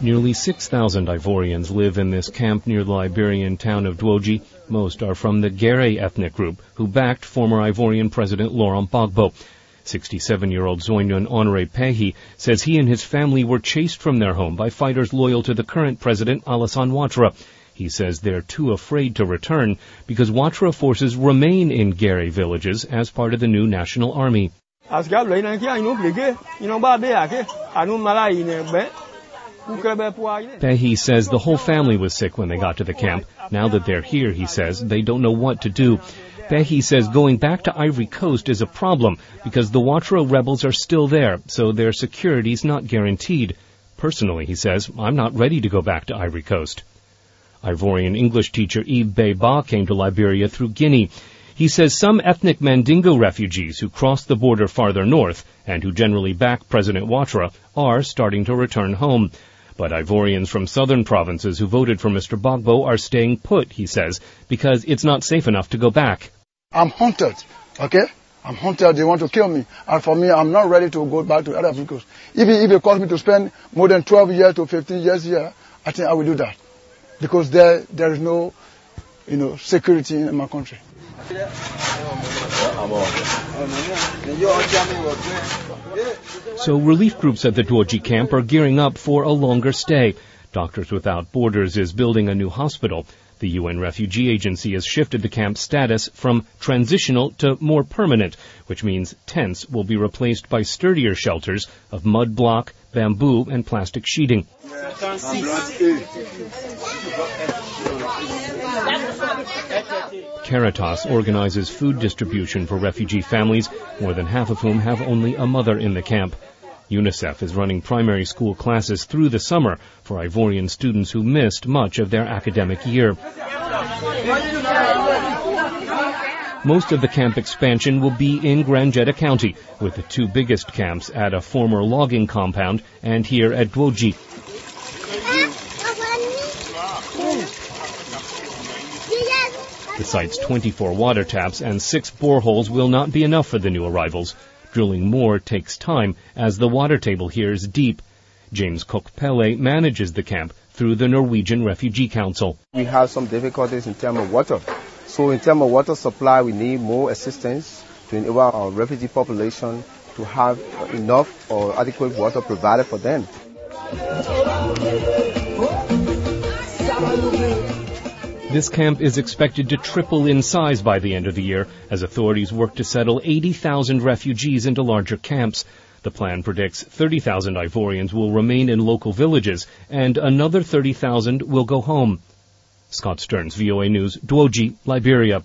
Nearly 6,000 Ivorians live in this camp near the Liberian town of Dwoji. Most are from the Gere ethnic group, who backed former Ivorian President Laurent Gbagbo. 67-year-old Zoynon Honore Pehi says he and his family were chased from their home by fighters loyal to the current president, Alassane Ouattara. He says they're too afraid to return because Ouattara forces remain in Gere villages as part of the new national army. Pehi says the whole family was sick when they got to the camp. Now that they're here, he says, they don't know what to do. Pehi says going back to Ivory Coast is a problem because the Ouattara rebels are still there, so their security's not guaranteed. Personally, he says, I'm not ready to go back to Ivory Coast. Ivorian English teacher Yves Beba came to Liberia through Guinea. He says some ethnic Mandingo refugees who crossed the border farther north and who generally back President Ouattara are starting to return home. But Ivorians from southern provinces who voted for Mr. Gbagbo are staying put, he says, because it's not safe enough to go back. I'm haunted, okay? I'm haunted. They want to kill me. And for me, I'm not ready to go back to other Africa. If they cause me to spend more than 12 years to 15 years here, I think I will do that. Because there is no, security in my country. So relief groups at the Dwoji camp are gearing up for a longer stay. Doctors Without Borders is building a new hospital. The UN Refugee Agency has shifted the camp's status from transitional to more permanent, which means tents will be replaced by sturdier shelters of mud block, bamboo, and plastic sheeting. Caritas organizes food distribution for refugee families, more than half of whom have only a mother in the camp. UNICEF is running primary school classes through the summer for Ivorian students who missed much of their academic year. Most of the camp expansion will be in Grand Jeddah County, with the two biggest camps at a former logging compound and here at Dwoji. The site's 24 water taps and 6 boreholes will not be enough for the new arrivals. Drilling more takes time as the water table here is deep. James Cook Pele manages the camp through the Norwegian Refugee Council. We have some difficulties in terms of water. So in terms of water supply, we need more assistance to enable our refugee population to have enough or adequate water provided for them. This camp is expected to triple in size by the end of the year as authorities work to settle 80,000 refugees into larger camps. The plan predicts 30,000 Ivorians will remain in local villages and another 30,000 will go home. Scott Stearns, VOA News, Dwoji, Liberia.